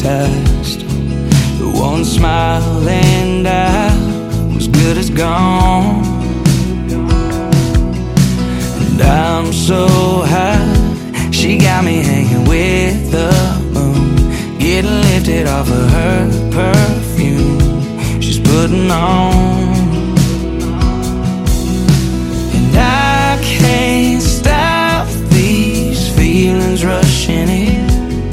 test. The one smile and I was good as gone. And I'm so high, she got me hanging with the moon, getting lifted off of her perfume she's putting on. And I can't stop these feelings rushing in.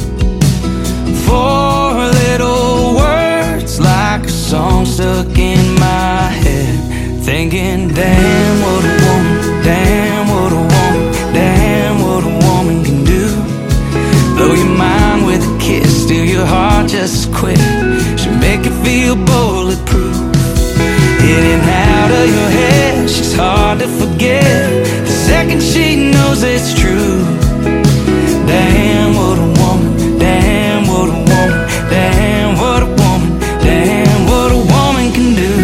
Four little words like a song stuck in my head, thinking, damn what a woman, damn what a woman, damn what a woman can do. Blow your mind with a kiss, steal your heart just as quick. She'll make it feel bulletproof. In and out of your head, she's hard to forget the second she knows it's true. Damn what a woman, damn what a woman, damn what a woman, damn what a woman can do.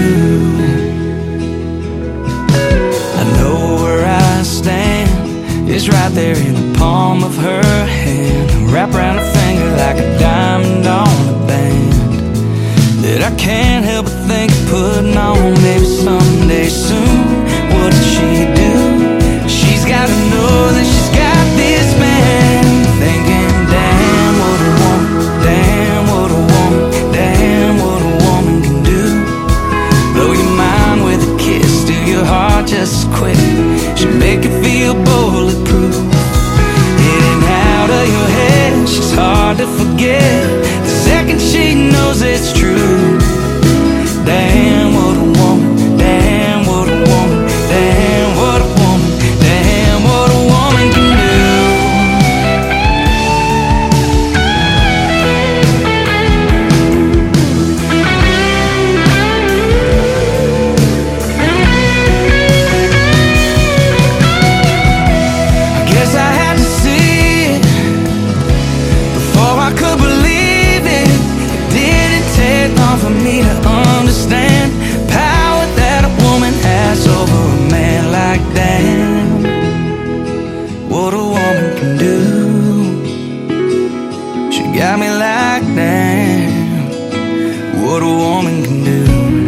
I know where I stand, it's right there in the palm of her hand, wrap around her finger like a diamond on a band, that I can't help but think of putting on. Maybe someday soon, what did she do? She's gotta know that she's got this man, thinking, damn what a woman, damn what a woman, damn what a woman can do. Blow your mind with a kiss, steal your heart just as quick. She'll make it feel bulletproof. In and out of your head, she's hard to forget the second she knows it's true. Damn what a woman, damn what a woman, damn what a woman, damn what a woman can do. I guess I had to see it before I could believe it. It didn't take long for me to understand power that a woman has over a man. Like damn what a woman can do. She got me like damn what a woman can do.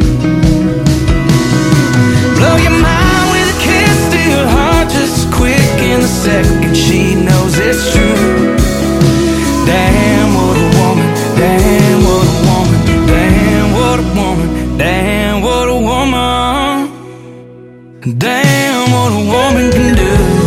Blow your mind with a kiss, steal your heart just as quick. In the second she knows it's true. Damn what a woman, damn what a woman, damn what a woman, damn what a woman, damn what a woman can do.